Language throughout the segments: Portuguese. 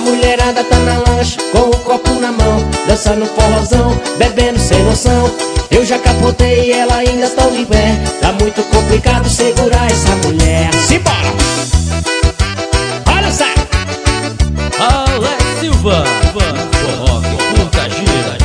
mulherada tá na lancha com o copo na mão, dançando forrozão, bebendo sem noção. Eu já capotei e ela ainda tá de pé. Tá muito complicado segurar essa mulher. Simbora! Olha só! Alex Silva, forró que curta gira.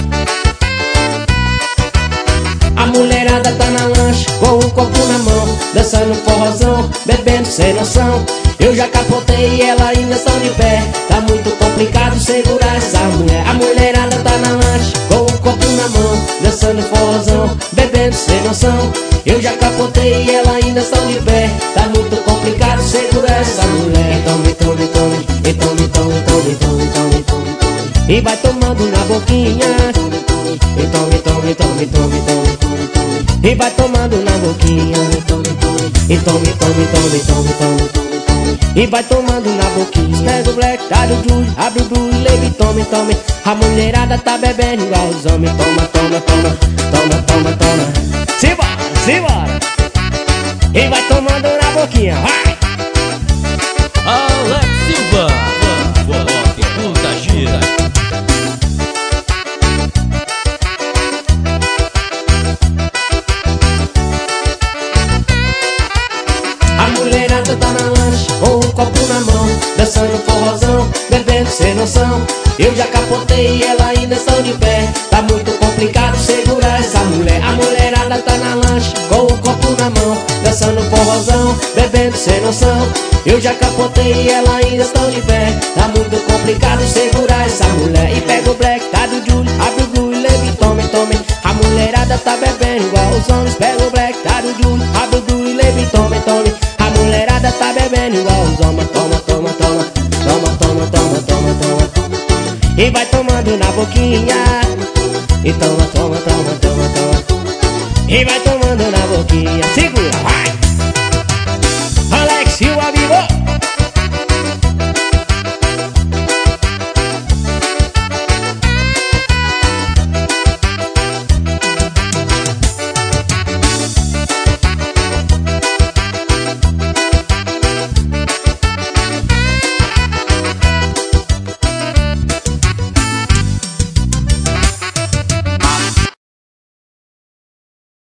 A mulherada tá na lancha com o copo na mão, dançando forrozão, bebendo sem noção. Eu já capotei e ela ainda está de pé. Tá muito complicado segurar essa mulher. A mulherada tá na lancha com o copo na mão, dançando forrozão, bebendo sem noção. Eu já capotei e ela ainda está de pé. Tá muito complicado segurar essa mulher. Tome, tome, tome, e tome, tome, tome, tome, tome, tome, tome. E vai tomando na boquinha. E tome, tome, tome, tome, tome, tome, tome. E vai tomando na boquinha. E tome, tome, tome, tome, tome, tome. E vai tomando na boquinha. Pega o black, tá do Julie, abre o blue e leve, tome, tome. A mulherada tá bebendo igual os homens. Toma, toma, toma, toma, toma, toma. Simbora, simbora. E vai tomando na boquinha, vai. Alex Silva, forró que curta gira. A mulherada tá na lancha com um copo na mão, dançando forrozão, bebendo sem noção. Eu já capotei e ela ainda está de pé. Tá muito complicado segurar essa mulher. A mulherada tá na lancha com um copo na mão, dançando forrozão, bebendo sem noção. Eu já capotei e ela ainda está de pé. Tá muito complicado segurar essa mulher. E pega o black, tá do Julie, abre o blue e leve, tome, tome. A mulherada tá bebendo igual os homens. Pega o black, tá do Julie, abre o blue e leve, tome, tome. A mulherada tá bebendo igual os homens. Toma, toma, toma, toma, toma, toma, toma, toma. E vai tomando na boquinha. E toma, toma, toma, toma, toma. E vai tomando na boquinha. Segura, vai!